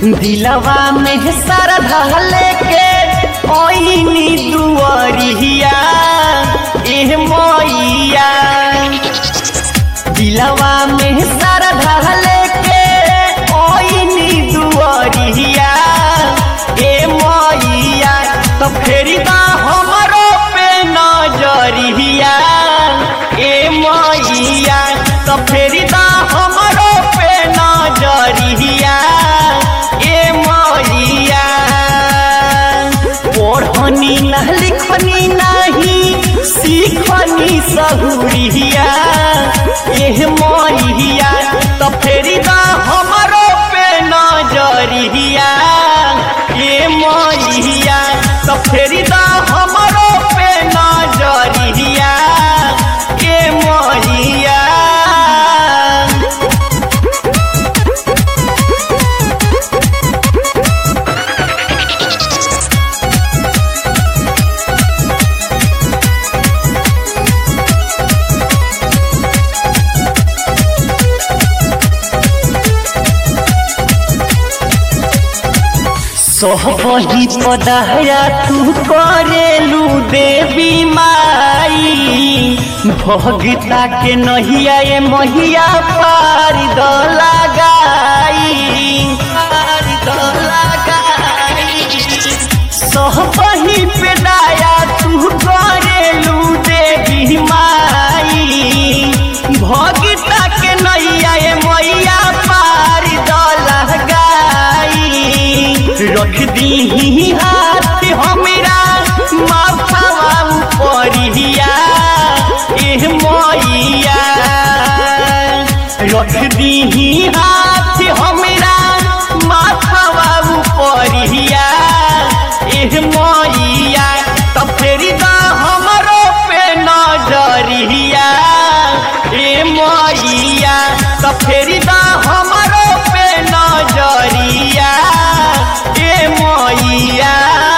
दिलवा में श्रद्धा लेके ओइनी दुआरिया एह मैया। दिलवा में श्रद्धा लेके ओइनी दुआरिया ए मैया। तो फेरी दा हमरो पे नजरिया ए मैया। तो फेरी दा हमरो पे नजरिया ए मैया। पढ़नी ना लिखनी नहीं सीखनी सहुरिया एह मैया। तो फेरी दा हमरो पे नजरिया ए मैया। तो फेरी दा हमरो पे नजरिया ए मैया। सोहबही पदहरा तू करेलू देवी माई। भगता के नहिया ए महिया पार द लगाई। सोहबही पे दाया तू करेलू देवी माई। भगता के नहिया ए महिया पार द लगाई। रख दी हाथ हमरा माथवा उपरिया एह मैया। रख दी हाथ हमरा माथवा उपरिया एह मैया। तो फेरी दा हमरो पे नजरिया ए मैया। तो फेरी दा हमरो पे नजरिया ए मैया।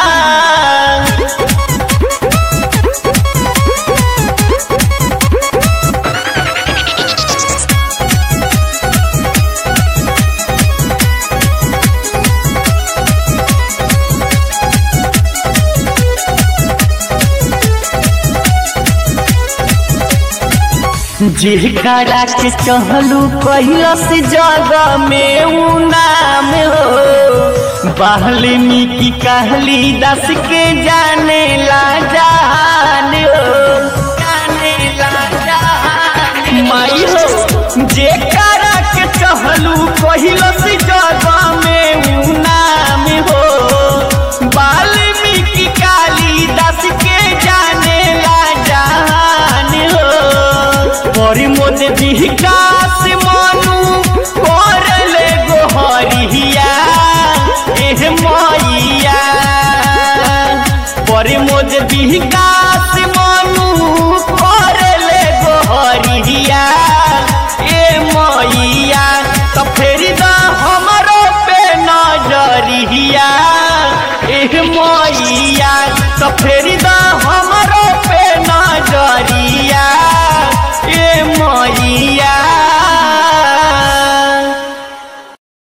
जेकरा के चहलू कैलस जगह में ऊ नाम हो। वाल्मीकि कहली दास के जाने ला जान हो। माई हो जेकरा के चहलू कैलस जगह में ऊ नाम हो। वाल्मीकि काली दास के जाने ला जान हो। मोद विकास मनु करले गोहरिया एह मैया। मोद विकास